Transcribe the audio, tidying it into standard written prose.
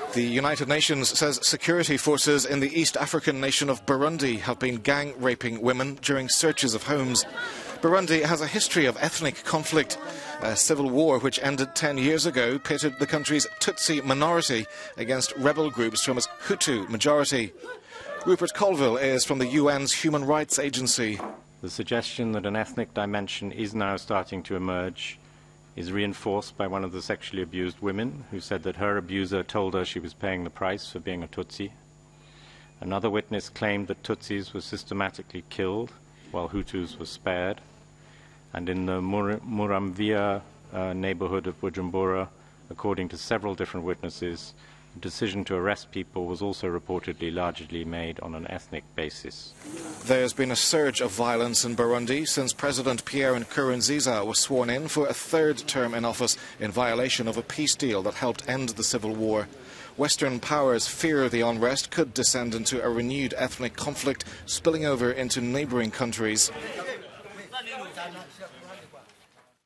The United Nations says security forces in the East African nation of Burundi have been gang-raping women during searches of homes. Burundi has a history of ethnic conflict. A civil war which ended 10 years ago pitted the country's Tutsi minority against rebel groups from its Hutu majority. Rupert Colville is from the UN's Human Rights Agency. The suggestion that an ethnic dimension is now starting to emerge is reinforced by one of the sexually abused women who said that her abuser told her she was paying the price for being a Tutsi. Another witness claimed that Tutsis were systematically killed while Hutus were spared. And in the Muramvia neighborhood of Bujumbura, according to several different witnesses, the decision to arrest people was also reportedly largely made on an ethnic basis. There's been a surge of violence in Burundi since President Pierre Nkurunziza was sworn in for a third term in office in violation of a peace deal that helped end the civil war. Western powers fear the unrest could descend into a renewed ethnic conflict, spilling over into neighbouring countries.